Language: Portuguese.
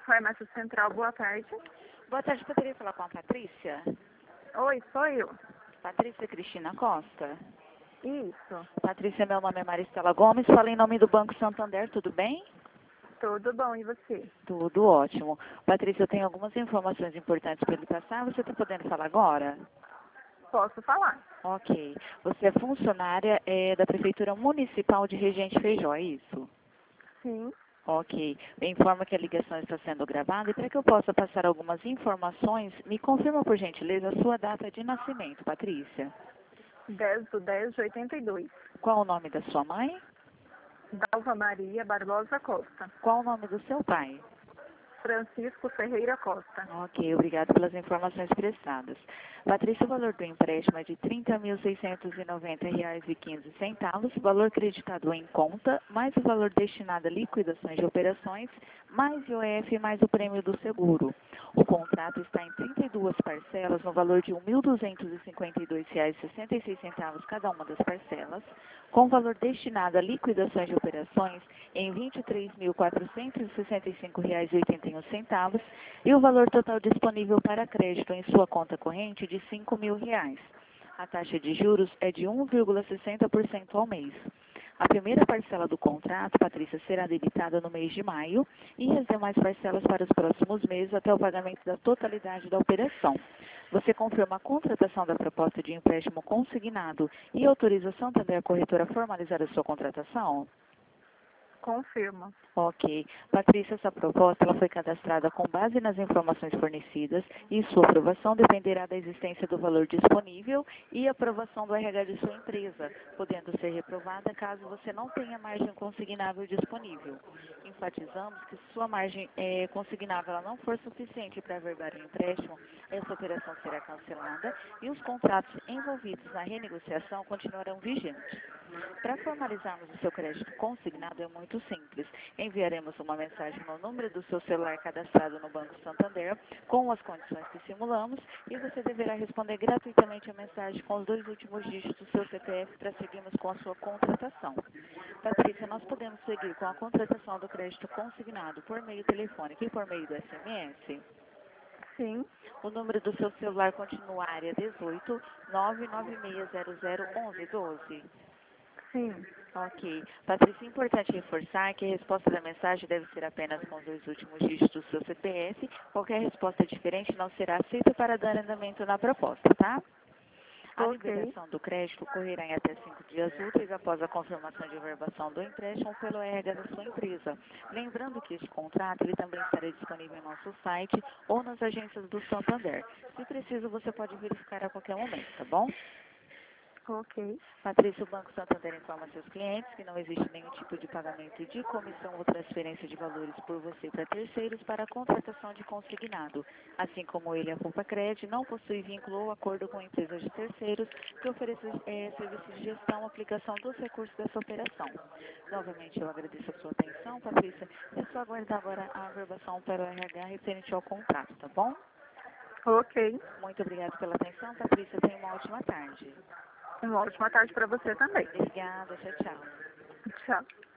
Farmácia Central, boa tarde. Boa tarde, poderia falar com a Patrícia? Oi, sou eu. Patrícia Cristina Costa. Isso, Patrícia, meu nome é Maristela Gomes, falo em nome do Banco Santander, tudo bem? tudo bom, e você? Tudo ótimo. Patrícia, eu tenho algumas informações importantes para lhe passar, você está podendo falar agora? Posso falar? Ok. Você é funcionária da Prefeitura Municipal de Regente Feijó, é isso? Sim, Ok. Informa que a ligação está sendo gravada e para que eu possa passar algumas informações, me confirma por gentileza a sua data de nascimento, Patrícia. 10/10/82. Qual o nome da sua mãe? Dalva Maria Barbosa Costa. Qual o nome do seu pai? Francisco Ferreira Costa. Ok, obrigado pelas informações prestadas. Patrícia, o valor do empréstimo é de R$ 30.690,15, valor creditado em conta, mais o valor destinado a liquidações de operações, mais IOF, mais o prêmio do seguro. O contrato está em 32 parcelas, no valor de R$ 1.252,66 cada uma das parcelas, com valor destinado a liquidações de operações em R$ 23.465,81 e o valor total disponível para crédito em sua conta corrente de R$ 5.000. A taxa de juros é de 1,60% ao mês. A primeira parcela do contrato, Patrícia, será debitada no mês de maio e as demais parcelas para os próximos meses até o pagamento da totalidade da operação. Você confirma a contratação da proposta de empréstimo consignado e autoriza a Santander Corretora a formalizar a sua contratação? Confirma. Ok. Patrícia, essa proposta ela foi cadastrada com base nas informações fornecidas e sua aprovação dependerá da existência do valor disponível e aprovação do RH de sua empresa, podendo ser reprovada caso você não tenha margem consignável disponível. Enfatizamos que se sua margem consignável ela não for suficiente para averbar o empréstimo, essa operação será cancelada e os contratos envolvidos na renegociação continuarão vigentes. Para formalizarmos o seu crédito consignado é muito simples. Enviaremos uma mensagem no número do seu celular cadastrado no Banco Santander com as condições que simulamos e você deverá responder gratuitamente a mensagem com os 2 últimos dígitos do seu CPF para seguirmos com a sua contratação. Patrícia, nós podemos seguir com a contratação do crédito consignado por meio telefônico e por meio do SMS? Sim, O número do seu celular continua área 18 99600 1112. sim. Ok. Patrícia, é importante reforçar que a resposta da mensagem deve ser apenas com os 2 últimos dígitos do seu CPF. Qualquer resposta diferente não será aceita para dar andamento na proposta, tá? A Ok, liberação do crédito ocorrerá em até 5 dias úteis após a confirmação de averbação do empréstimo pelo RH da sua empresa. Lembrando que este contrato ele também estará disponível em nosso site ou nas agências do Santander. Se preciso, você pode verificar a qualquer momento, tá bom? ok. Patrícia, o Banco Santander informa seus clientes que não existe nenhum tipo de pagamento de comissão ou transferência de valores por você para terceiros para a contratação de consignado. Assim como ele, a Poupa Cred, não possui vínculo ou acordo com empresas de terceiros que ofereçam serviços de gestão, aplicação dos recursos dessa operação. Novamente, eu agradeço a sua atenção, Patrícia. É só aguardar agora a averbação para o RH referente ao contrato, tá bom? Ok. Muito obrigada pela atenção, Patrícia. Tenha uma ótima tarde. Uma ótima tarde para você também. Obrigada, tchau, tchau. Tchau.